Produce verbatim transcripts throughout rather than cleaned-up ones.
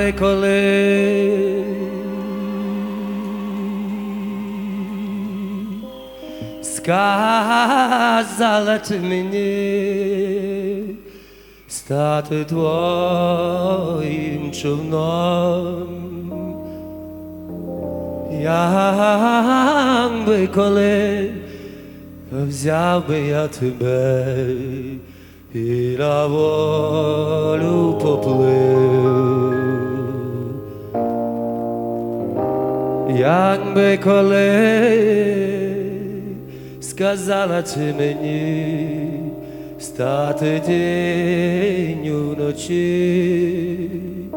би коли сказала ти мені стати твоїм човном, як би коли взяв би я тебе і на волю поплив, як би коли сказала ти мені стати тінню вночі,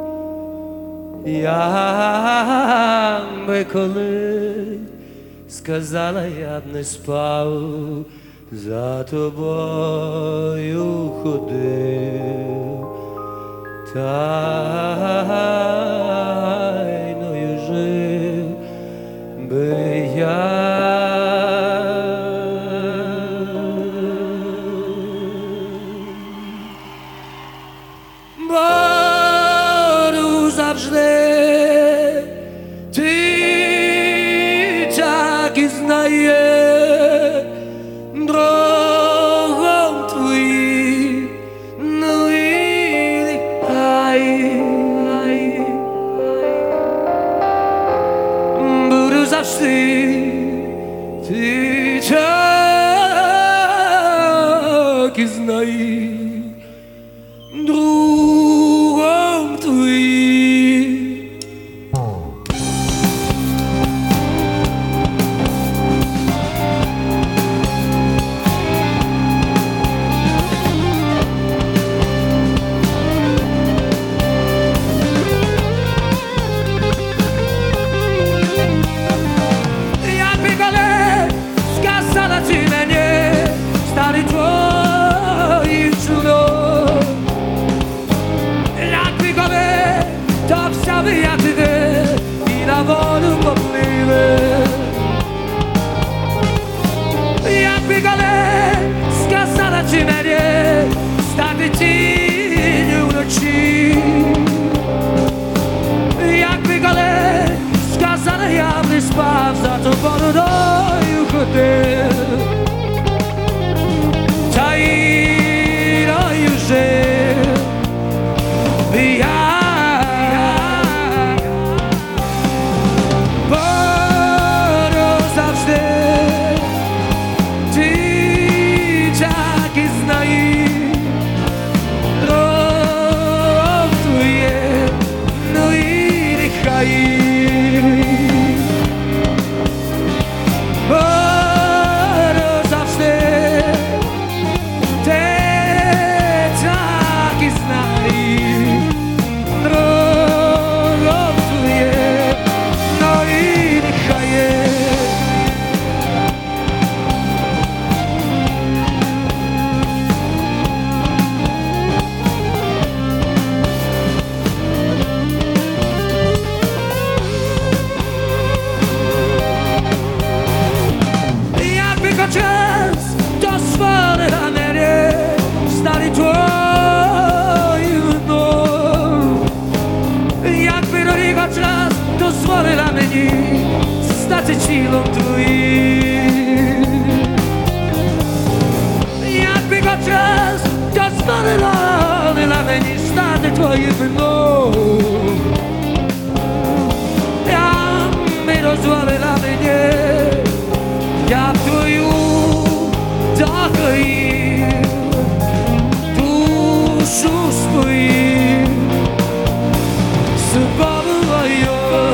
як би коли сказала, я б не спав, за тобою ходив, тайною жив би я. Буду завжди, ти так і знає, дорогом твоїм, ну і нехай. Буду завжди, ти так і знає, другом твоїм. Як би коли сказала ти мені стати твоїм чудом, то взяв я тебе і на волю поплив, як би коли сказала ти мені стати тінню вночі, як би коли сказала, я б не спав, за тобою ходив, тайною жив би я. Дозволила мені стати тілом твоїм, якби хоч раз дозволила мені стати твоїм вином, якби дозволила мені, я б твою докорів, душу споїв, собою.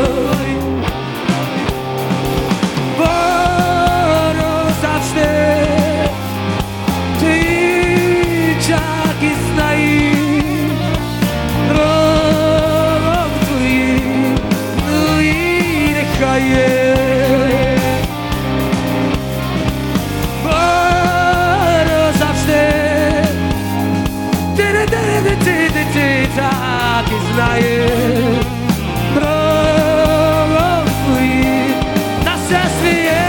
Так і знає, дорогом твоїм на все своє.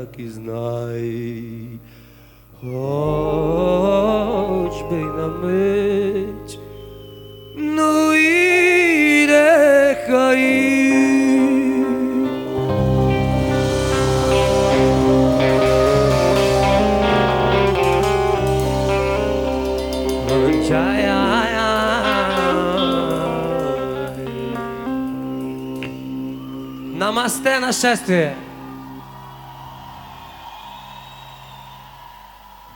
так і знай, хоч би й на мить, ну і нехай. Намасте, нашествие!